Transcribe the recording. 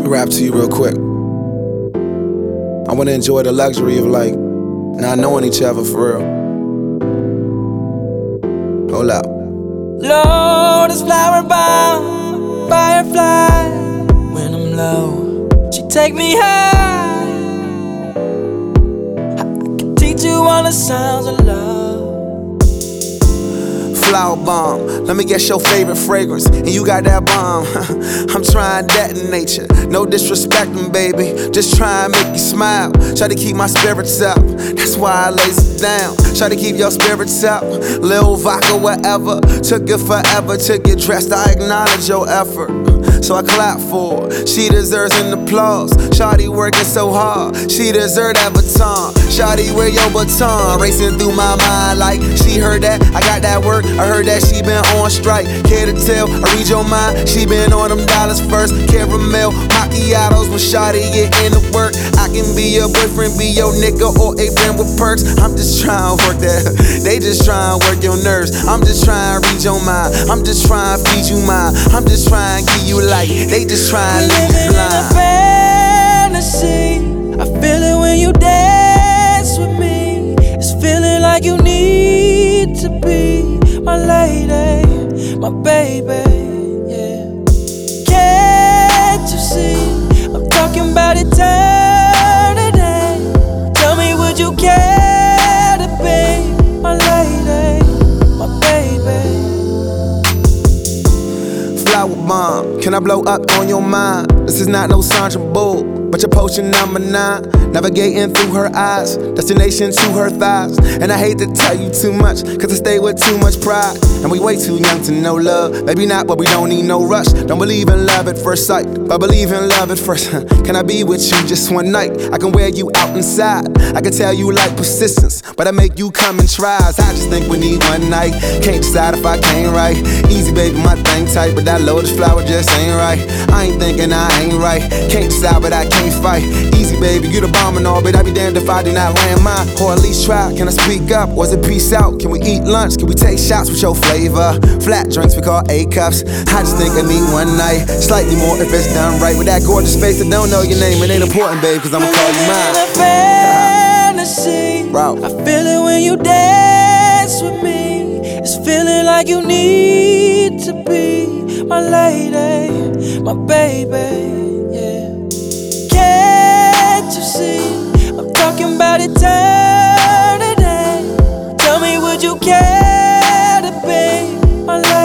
to rap to you real quick. I wanna enjoy the luxury of like not knowing each other for real. Hold up. Lord is flower bound, firefly. When I'm low, she take me high. I can teach you all the sounds of love. Flower bomb, let me guess your favorite fragrance, and you got that bomb. I'm trying to detonate you, no disrespecting, baby. Just try and make you smile. Try to keep my spirits up, that's why I lace it down. Try to keep your spirits up, Lil vodka, whatever. Took it forever to get dressed, I acknowledge your effort, so I clap for her. She deserves an applause. Shawty working so hard, she deserve that baton. Shawty, wear your baton, racing through my mind like she heard that I got that work. I heard that she been on strike. Care to tell? I read your mind. She been on them dollars first. Caramel macchiatos when Shawty get into work. I can be your boyfriend, be your nigga, or a friend with perks. I'm just trying to work that. They just trying to work your nerves. I'm just trying to read your mind. I'm just trying to feed you mine. I'm just trying to give you light. They just trying to leave you blind. In a fantasy, I feel it when you dance with me. It's feeling like you need to be my lady, my baby, yeah. Can't you see? I'm talking about eternity. Tell me, would you care to be my lady, my baby? Flower bomb, can I blow up on your mind? This is not no Sandra Bull, but your potion number 9. Navigating through her eyes, destination to her thighs. And I hate to tell you too much, cause I stay with too much pride. And we way too young to know love. Maybe not, but we don't need no rush. Don't believe in love at first sight, but believe in love at first. Can I be with you just one night? I can wear you out inside. I can tell you like persistence, but I make you come and try. I just think we need one night. Can't decide if I can't right. Easy baby, my thing tight, but that lotus flower just ain't right. I ain't thinking I ain't right. Can't decide, but I can't fight. Easy baby, you the bomb and all, but I'd be damned if I did not land mine. Or at least try. Can I speak up? Was it peace out? Can we eat lunch? Can we take shots with your flavor? Flat drinks we call A-cups. I just think I need one night, slightly more if it's done right. With that gorgeous face, I don't know your name. It ain't important, babe, cause I'ma call you mine. In a fantasy, Bro. I feel it when you dance with me. It's feeling like you need to be my lady, my baby, yeah. Can't you see? I'm talking about eternity. Tell me, would you care to be my lady?